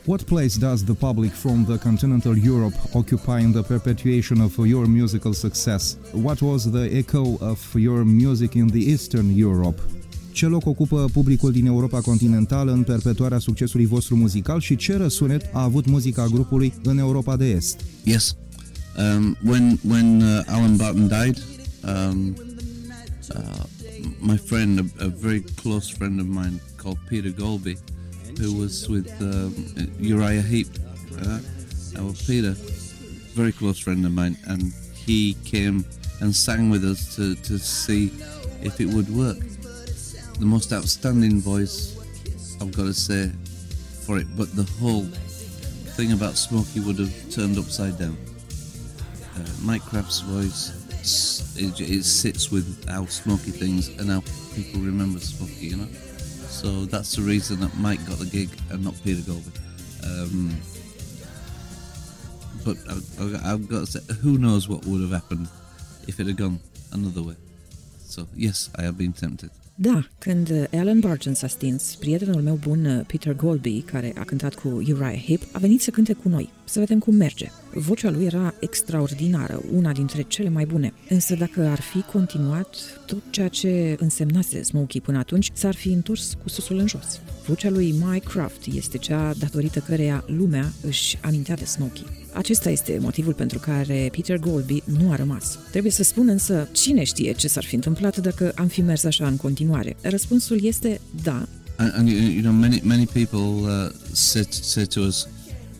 What place does the public from the continental Europe occupy in the perpetuation of your musical success? What was the echo of your music in the Eastern Europe? Ce loc ocupă publicul din Europa continentală în perpetuarea succesului vostru muzical și ce răsunet a avut muzica grupului în Europa de Est? Yes. When Alan Barton died, my friend, a very close friend of mine called Peter Golby, who was with Uriah Heep. Peter, very close friend of mine, and he came and sang with us to see if it would work. The most outstanding voice, I've got to say, for it, but the whole thing about Smokey would have turned upside down. Mike Kraft's voice, it sits with how Smokey things and how people remember Smokey, you know? So that's the reason that Mike got the gig and not Peter Golby. But I've got to say, who knows what would have happened if it had gone another way. So yes, I have been tempted. Da, când Alan Barton s-a stins, prietenul meu bun Peter Golby, care a cântat cu Uriah Heep, a venit să cânte cu noi, să vedem cum merge. Vocea lui era extraordinară, una dintre cele mai bune. Însă dacă ar fi continuat, tot ceea ce însemnase Smokey până atunci s-ar fi întors cu susul în jos. Vocea lui Mike Kraft este cea datorită căreia lumea își amintea de Smokey. Acesta este motivul pentru care Peter Golby nu a rămas. Trebuie să spun însă, cine știe ce s-ar fi întâmplat dacă am fi mers așa în continuare? Răspunsul este da. And you know, many people say to us,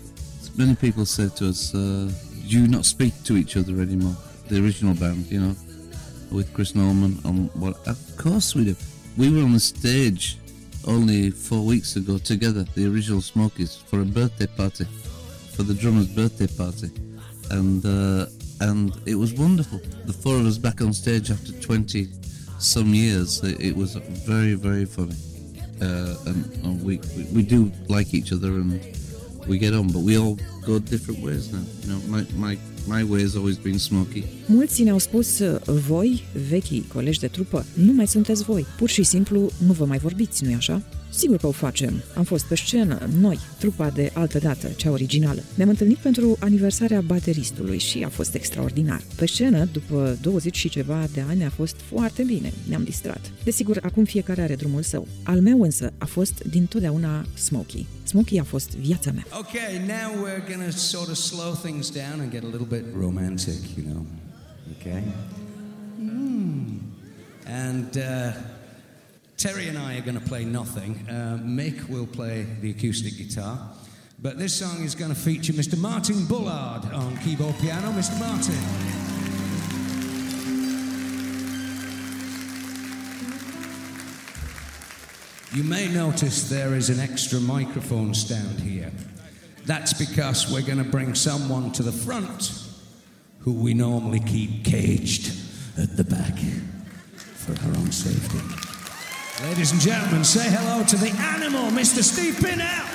do you not speak to each other anymore? The original band, you know, with Chris Norman on what? Of course we do. We were on the stage only 4 weeks ago together, the original Smokies, for a birthday party. For the drummer's birthday party, and it was wonderful. The four of us back on stage after 20 some years. It was very, very funny, and we do like each other and we get on, but we all go different ways now. You know, my way has always been Smokey. Mulți ne-au spus, voi, vechii colegi de trupă, nu mai sunteți voi. Pur și simplu nu vă mai vorbiți, nu-i așa? Sigur că o facem. Am fost pe scenă, noi, trupa de altă dată, cea originală. Ne-am întâlnit pentru aniversarea bateristului și a fost extraordinar. Pe scenă, după 20 și ceva de ani, a fost foarte bine. Ne-am distrat. Desigur, acum fiecare are drumul său. Al meu însă a fost dintotdeauna Smokey. Smokey a fost viața mea. Okay, now we're gonna sort of slow things down and get a little bit romantic, you know. Okay? And Terry and I are going to play nothing. Mick will play the acoustic guitar. But this song is going to feature Mr. Martin Bullard on keyboard piano. Mr. Martin. You may notice there is an extra microphone stand here. That's because we're going to bring someone to the front who we normally keep caged at the back for our own safety. Ladies and gentlemen, say hello to the animal, Mr. Steve Pinnell.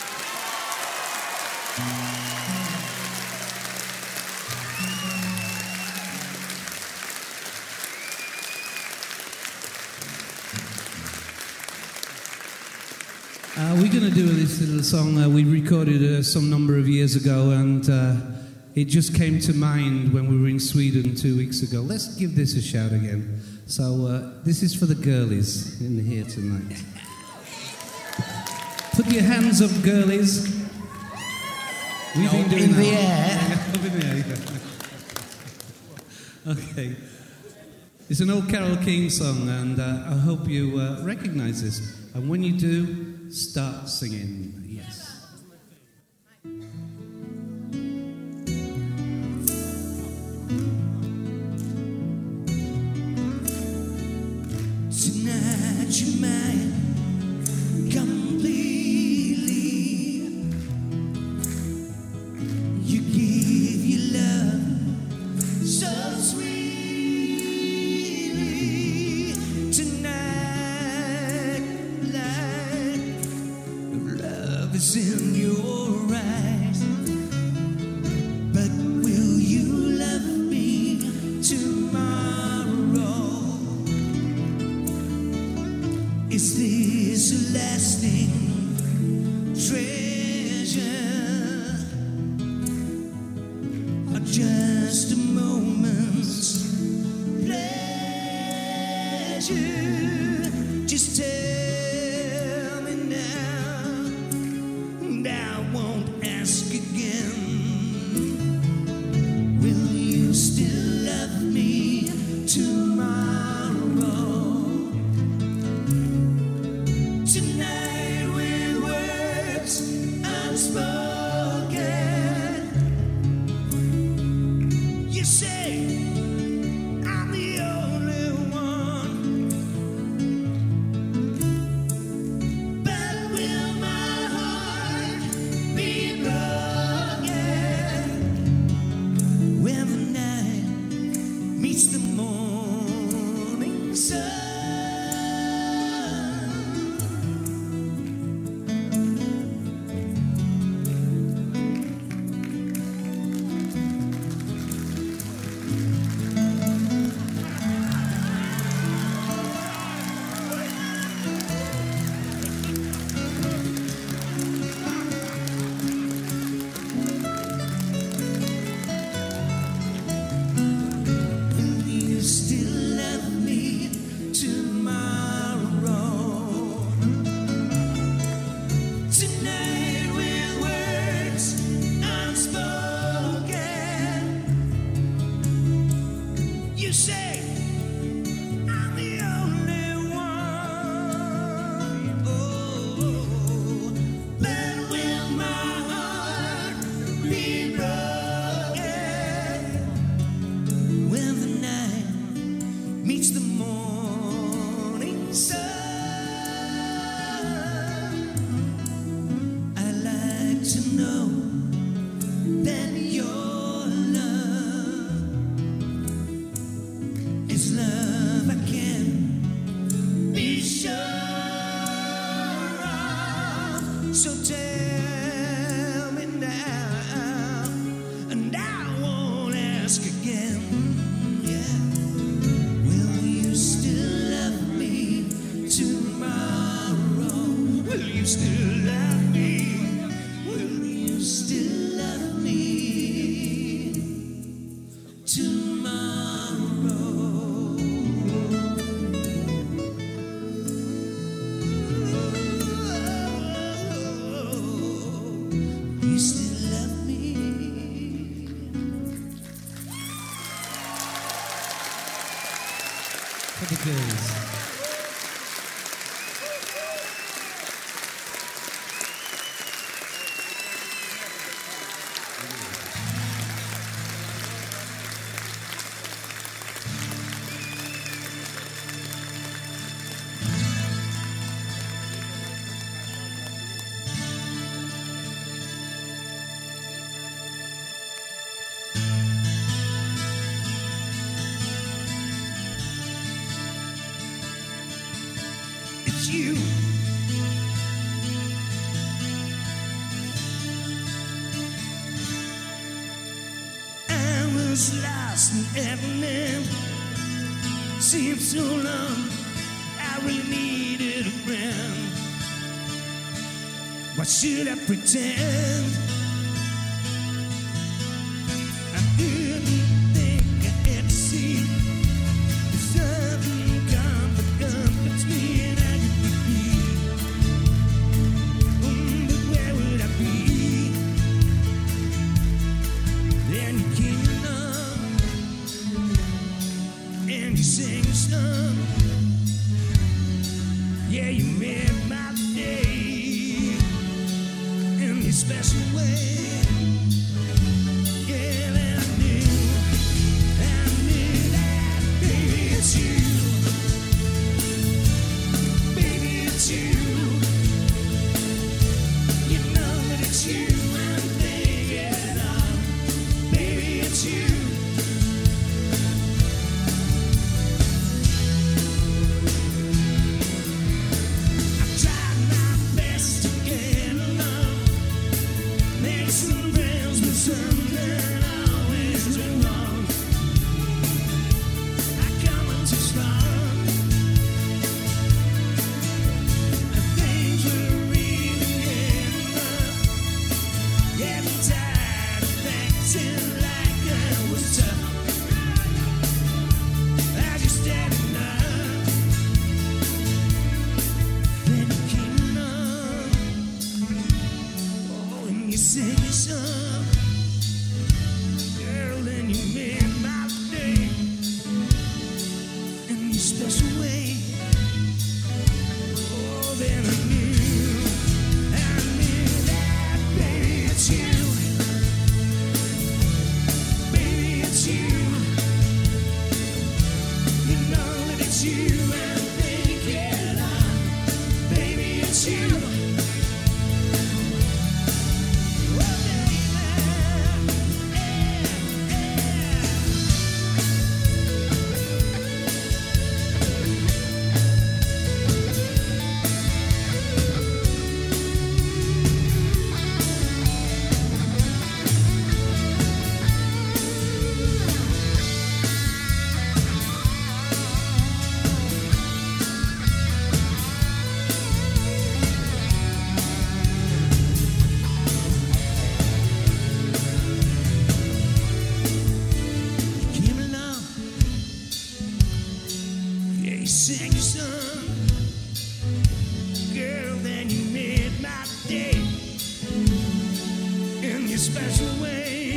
We're going to do this little song we recorded some number of years ago, and it just came to mind when we were in Sweden 2 weeks ago. Let's give this a shout again. So this is for the girlies in here tonight. Put your hands up, girlies. We've been doing in the air. Up in the air. Okay. It's an old Carole King song, and I hope you recognize this. And when you do, start singing. Yes. Tonight you're mine completely. You give your love so sweetly. Tonight, light of love is just a moment's pleasure. Just tell me now, and I won't ask again. Will you still love me tomorrow? Tonight with words unspoken, you say I'm the only one, but will my heart be broken when the night meets the morning sun? Will you still love me tomorrow? Tonight with words unspoken, you say I'm the only one. Oh, but will my heart be broken when the night meets the morning sun? I'd like to know that your love is love I can be sure of. So tell me now, and I won't ask again. Yeah. Will you still love me tomorrow? Will you still love me? Will you still love me tomorrow? You still love me? For the girls. It's you. I was lost in heaven. Seemed so long. I really needed a friend. Why should I pretend? I didn't think I had to see the sudden confidence between I could be. But where would I be? Then you came along and you sang a song. Yeah, you made my day in a special way. Yeah, then I knew that, baby, it's you. Baby, it's you. You know that it's you I'm thinking of. Baby, it's you. I tried my best to get along, make some friends, but something always went wrong. I come on too strong, and things were really getting rough. Getting tired of acting like a you sing your song, girl, then you made my day in your special way. Oh, then I knew that, baby, it's you. Baby, it's you. You know that it's you, and think it on. Baby, it's you. Sing your song, girl, then you made my day in your special way.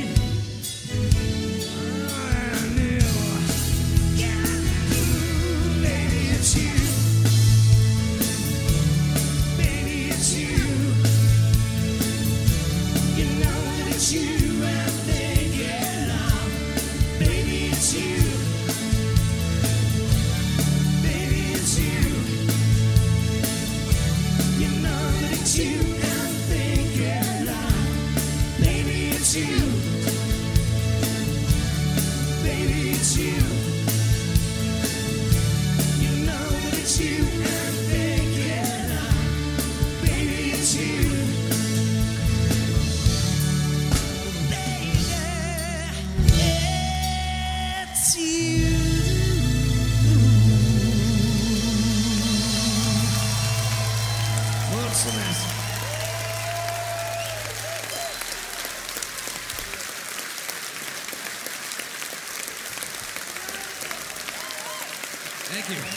Oh, I knew, yeah, I knew, baby, it's you. Baby, it's you. You know that it's you, and think it out. Baby, it's you. You and think it out. Baby, it's you. Baby, it's you. You know that it's you and think it out. Baby, it's you. Baby, it's you. What's the message? Thank you.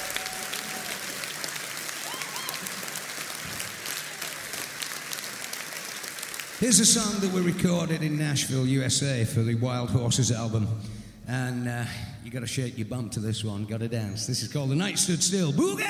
Here's a song that we recorded in Nashville, USA for the Wild Horses album. And you got to shake your bum to this one, got to dance. This is called The Night Stood Still. Boogie!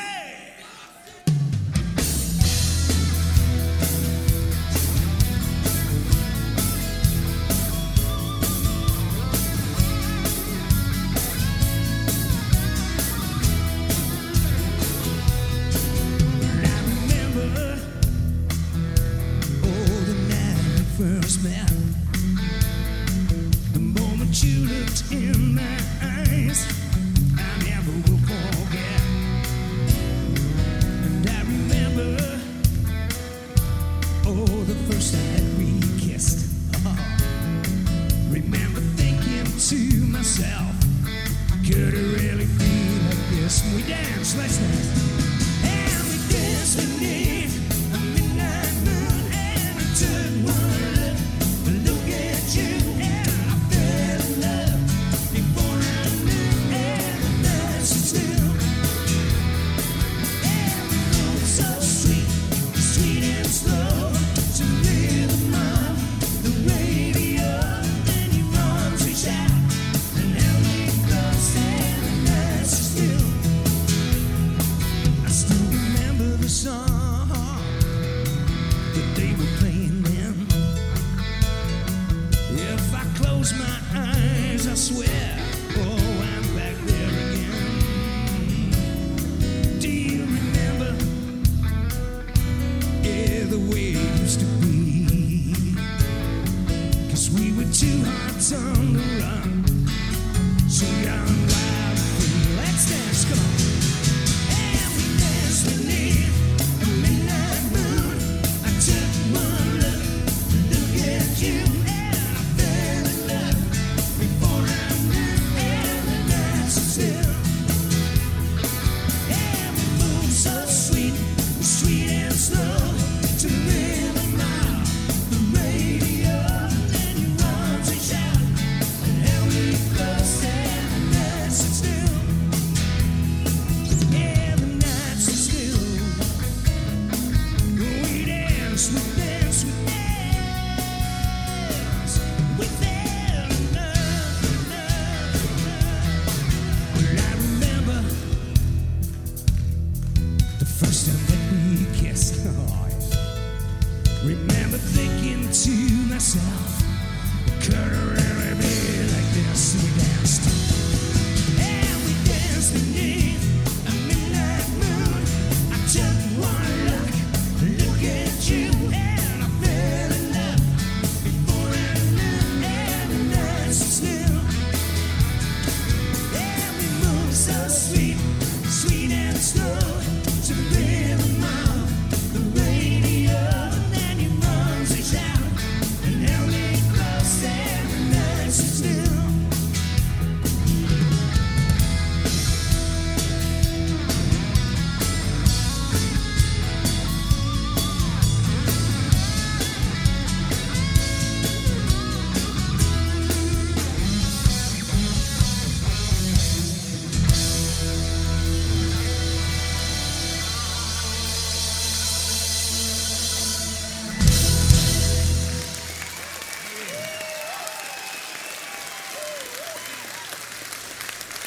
First met, the moment you looked in my eyes, I never will forget. And I remember, oh, the first night we kissed. Remember thinking to myself, could I really feel like this? And we danced, let's dance. And we danced beneath a midnight moon, and we took one. I swear, oh, I'm back there again. Do you remember, yeah, the way it used to be? 'Cause we were two hearts on the run, so young, wild, and free. Let's dance, come on. And we danced beneath a midnight moon. I took one look at you.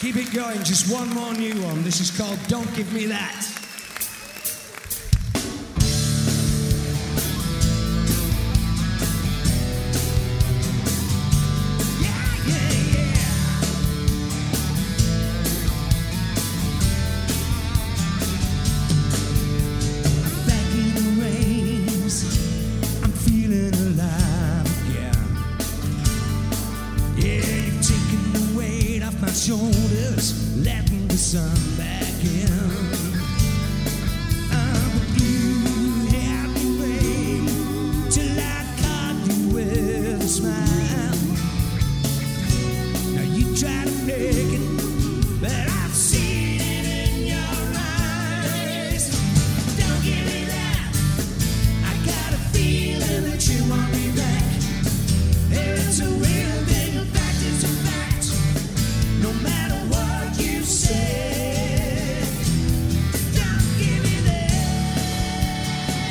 Keep it going, just one more new one. This is called Don't Give Me That. Shoulders, letting the sun back in. But you had me wait till I caught you with a smile. Now you try to make it, but I've seen it in your eyes. Don't give me that. I got a feeling that you want me back. It's a real thing, a fact is a fact. No matter what you say, don't give me that.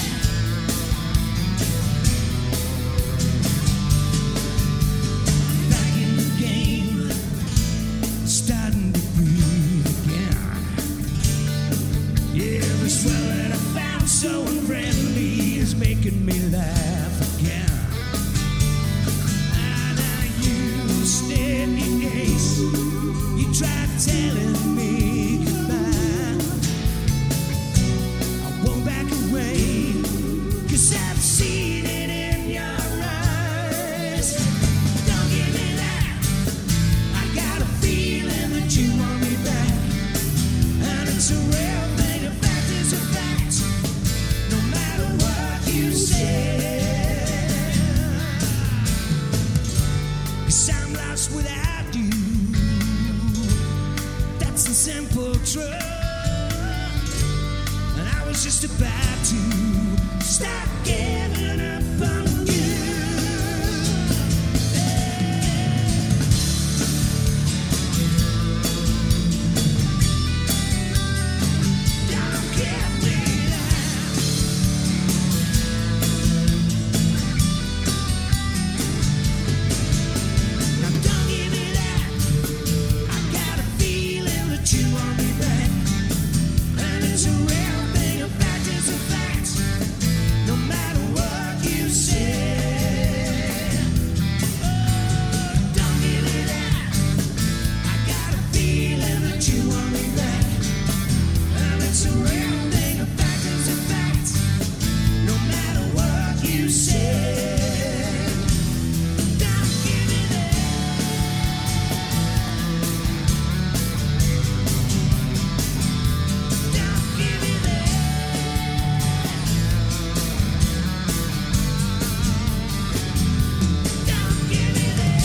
Back in the game, starting to breathe again. Yeah, this well that I found so unfriendly is making me laugh again. And now you steady ace. You tried telling me goodbye. I won't back away, 'cause I've seen it in your eyes. Don't give me that. I got a feeling that you want me back. And it's a real thing, a fact is a fact. No matter what you say. 'Cause I'm lost without you. That's the simple truth. And I was just about to stop giving up on you. Don't give me that. Now don't give me that. I got a feeling that you want me back. And it's a real thing, a fact is a fact. No matter what you say. Oh, don't give me that. I got a feeling that you want me back. And it's a real thing, a fact is a fact. No matter what you say. Don't give me that. Don't give me that. Don't give me that.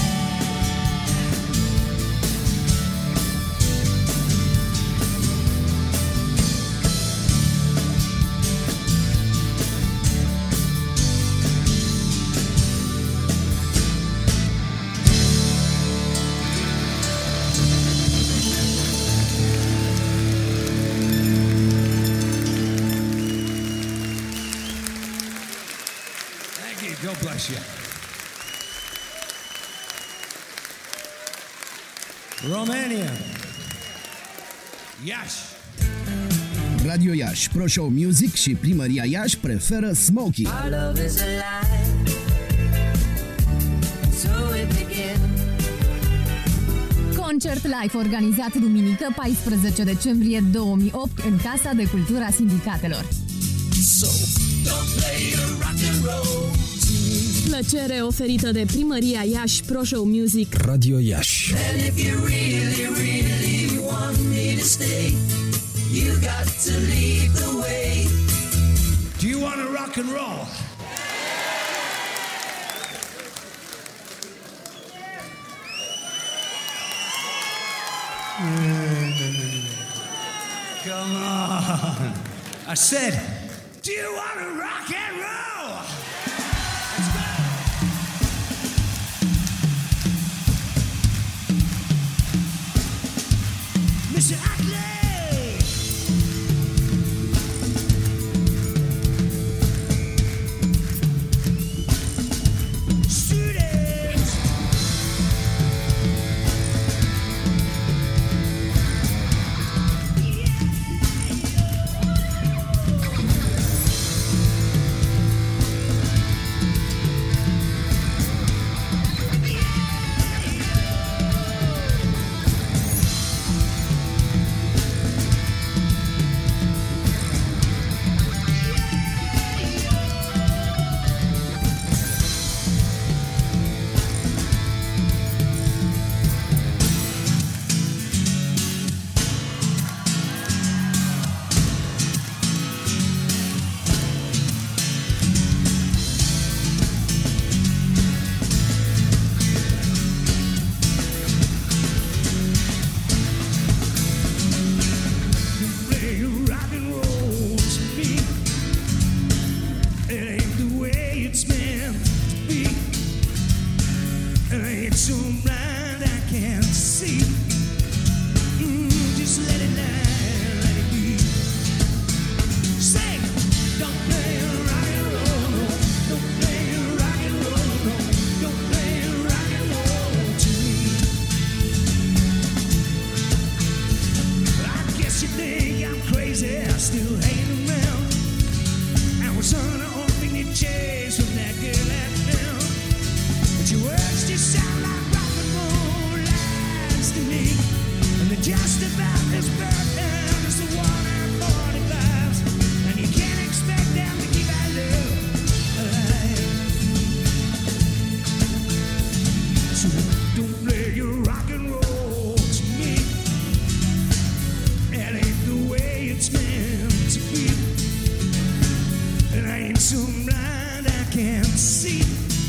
Thank you. God bless you. Romania. Iași. Radio Iași, Pro Show Music și Primăria Iași preferă Smokey. Our love is alive. So it begins. Concert live organizat duminică 14 decembrie 2008 în Casa de Cultură a Sindicatelor. So don't play your rock and roll. Plăcere oferită de Primăria Iași, Pro Show Music. Radio Iași. And if you really, really want me to stay, you got to lead the way. Do you want to rock and roll? Come on. I said, do you want to rock and roll? Let's go. Mr. Ackley! Students! ain't so blind I can't see. Just let it lie, let it be. Say, don't play rock and roll, don't play rock and roll, don't play rock and roll to me. I guess you think I'm crazy, still hanging around. I was on an orphanage chase from that girl at town. But your words just sound like rock and roll lines to me. And they're just about as perfect as the 145s. And you can't expect them to keep our love alive. So don't play your rock and roll to me. That ain't the way it's meant to be. And I ain't so blind I can't see.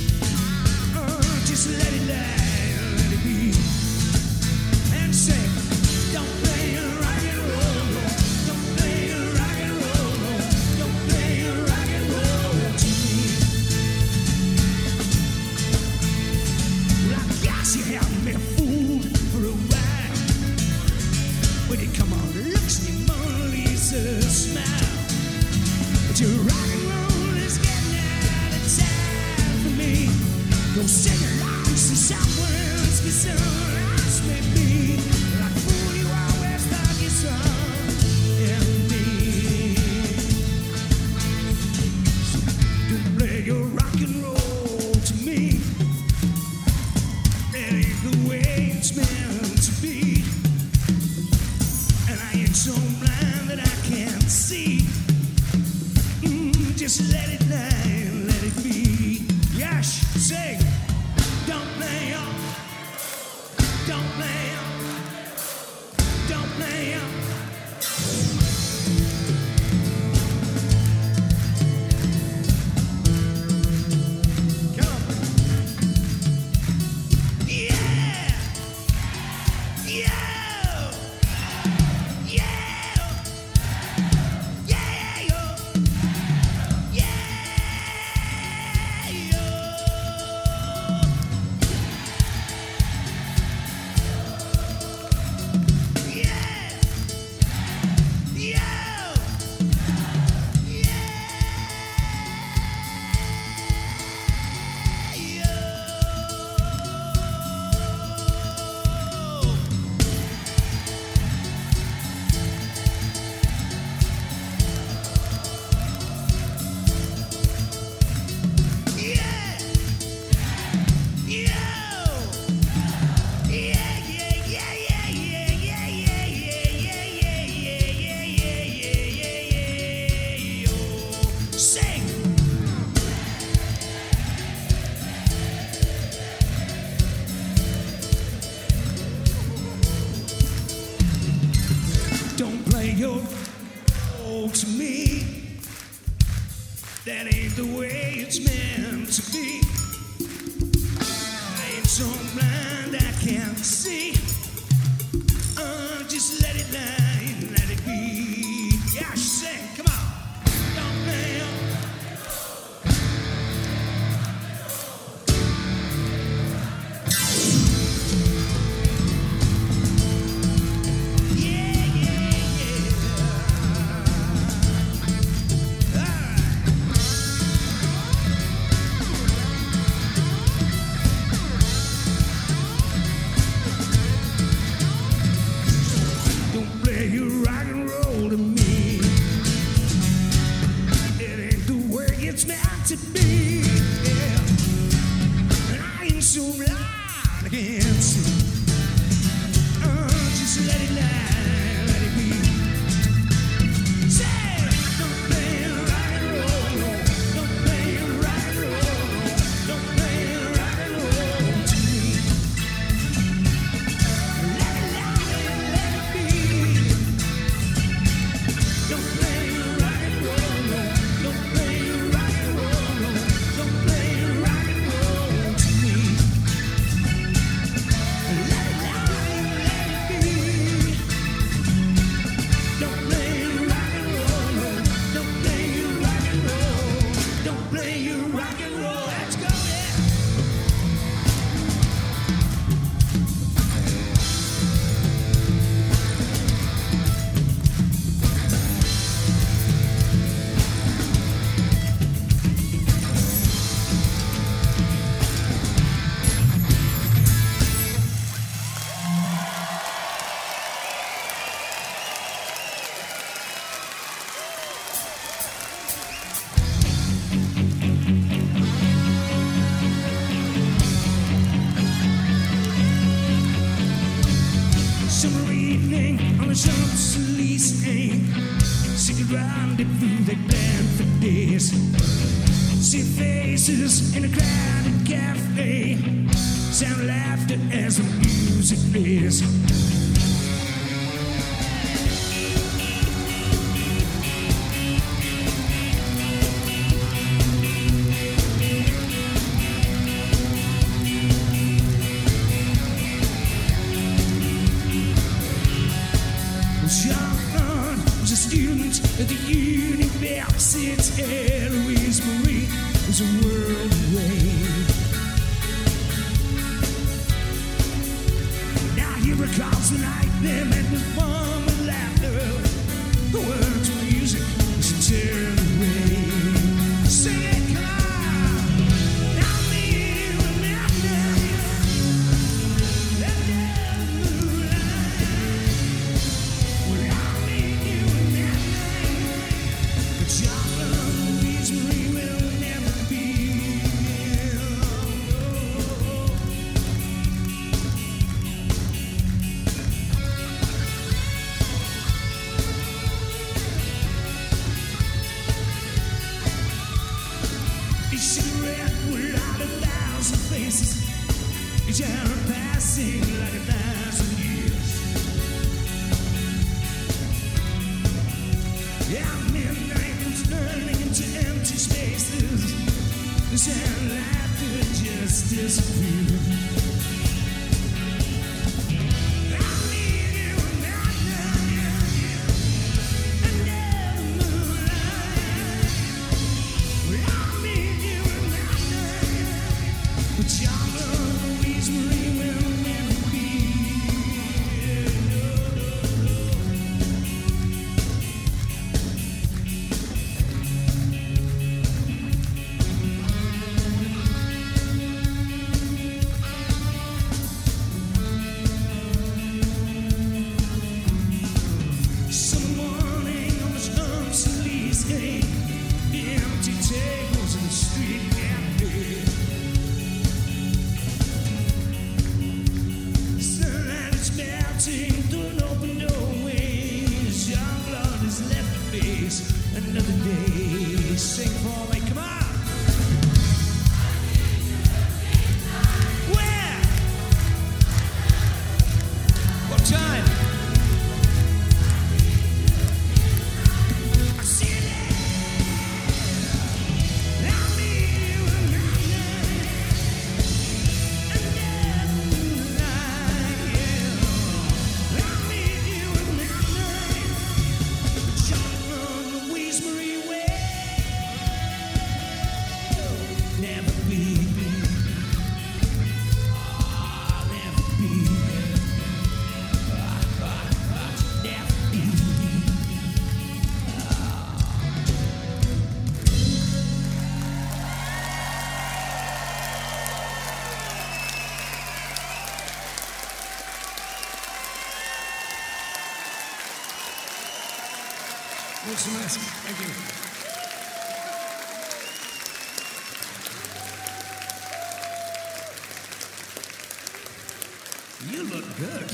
Just let it lie, let it be. And say, don't play rock and roll, don't play rock and roll, don't play rock and roll to me. Well, I guess you have me fooled for a while. When you come on, looks and your Mona Lisa smile. But your rock and roll is getting out of time for me. Go sing along to someone else, 'cause someone else may be like the fool you always thought you saw in me. So don't play your rock and roll to me. That ain't the way it's meant to be. And I ain't so blind that I can't see. Just let it lie, let it be. Yash, sing. Don't play on. Don't play on. Don't play on. Come on. Yeah. Yeah. Yeah. Yeah. Don't play your role to me. That ain't the way it's meant to be. I ain't so blind I can't see. Just let it lie, let it be. Yeah, sing, come on. Don't play your secret rendezvous they planned for days. See faces in a crowded cafe, sound laughter as the music plays. John was a student at the University. Louise Marie was a world away. Now he recalls the night they met with fun and laughter. The words of music was a tear away. Sing it, come on. Now me and that night, that damn moonlight. Well, I mean you and that night, but John and Louise Marie will never be. Each cigarette will light 1,000 faces, each hour passing like 1,000 years. Yeah, midnight was turning into empty spaces. The sound laughter just disappeared. I need you in that night, under the moonlight. Well, I need you in that night, but John and Louise Marie will never be. Some morning on the Champs-Élysées, the empty tables in the street cafe. The sunlight is melting through an open doorway. Young blood has left the face. Another day, sing for me, come on. Where? What time? I see it there. I need you in that night, under the moonlight, yeah. I need you in that night, John and Louise Marie will never be. Never be. Never be. Mulțumesc. Thank you. You look good.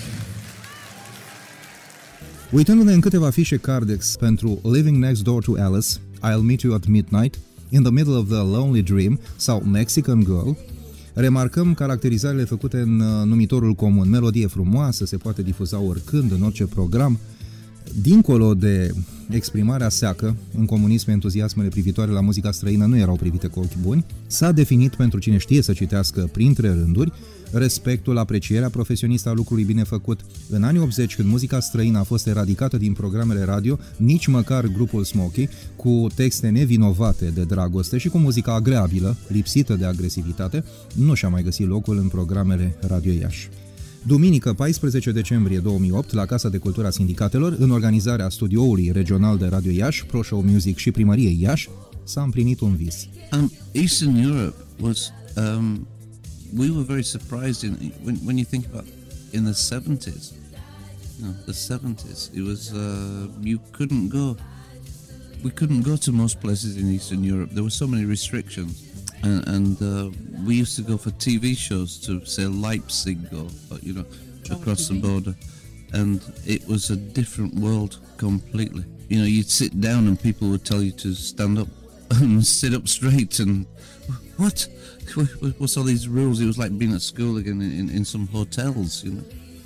Uitându-ne în câteva fișe Cardex pentru Living Next Door to Alice, I'll Meet You at Midnight, In the Middle of the Lonely Dream sau Mexican Girl, remarcăm caracterizările făcute în numitorul comun. Melodie frumoasă, se poate difuza oricând, în orice program. Dincolo de exprimarea seacă, în comunism entuziasmele privitoare la muzica străină nu erau privite cu ochi buni, s-a definit pentru cine știe să citească printre rânduri respectul, aprecierea profesionistă a lucrului bine făcut. În anii 80, când muzica străină a fost eradicată din programele radio, nici măcar grupul Smokey, cu texte nevinovate de dragoste și cu muzica agreabilă, lipsită de agresivitate, nu și-a mai găsit locul în programele Radio Iași. Duminică, 14 decembrie 2008, la Casa de Cultură a Sindicatelor, în organizarea studioului regional de Radio Iași, Pro Show Music și Primăriei Iași, s-a împlinit un vis. Eastern Europe was we were very surprised when you think about in the 70s. No, the 70s. It was you couldn't go. We couldn't go to most places in Eastern Europe. There were so many restrictions, and we used to go for TV shows to say Leipzig or across the border, and it was a different world completely. you know, you'd sit down and people would tell you to stand up and sit up straight, and what's all these rules? It was like being at school again in some hotels, you know.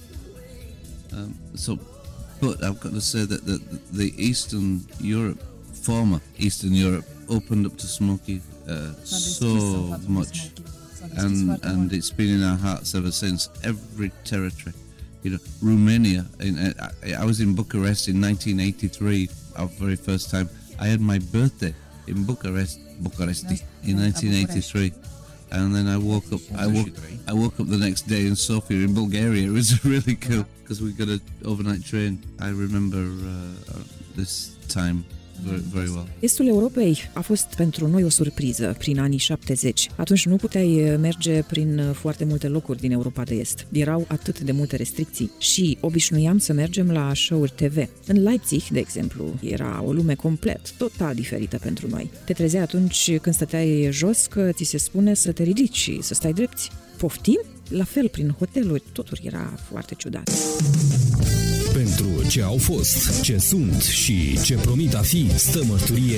But I've got to say that the former Eastern Europe, opened up to Smokey so much, and it's been in our hearts ever since. Every territory, you know, Romania. I was in Bucharest in 1983, our very first time. I had my birthday in Bucharesti in 1983. And then I woke up the next day in Sofia in Bulgaria. It was really cool because we got an overnight train. I remember this time very well. Estul Europei a fost pentru noi o surpriză prin anii 70. Atunci nu puteai merge prin foarte multe locuri din Europa de Est. Erau atât de multe restricții și obișnuiam să mergem la show-uri TV. În Leipzig, de exemplu, era o lume complet, total diferită pentru noi. Te trezeai atunci când stăteai jos că ți se spune să te ridici și să stai drepți. Poftim? La fel prin hoteluri, totul era foarte ciudat. Pentru ce au fost, ce sunt și ce promit a fi, stă mărturie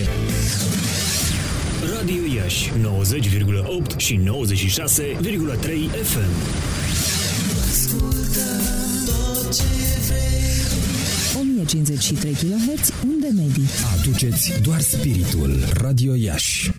Radio Iași 90,8 și 96,3 FM. Ascultă tot ce vrei. 1053 kHz, unde medii. Aduceți doar spiritul. Radio Iași.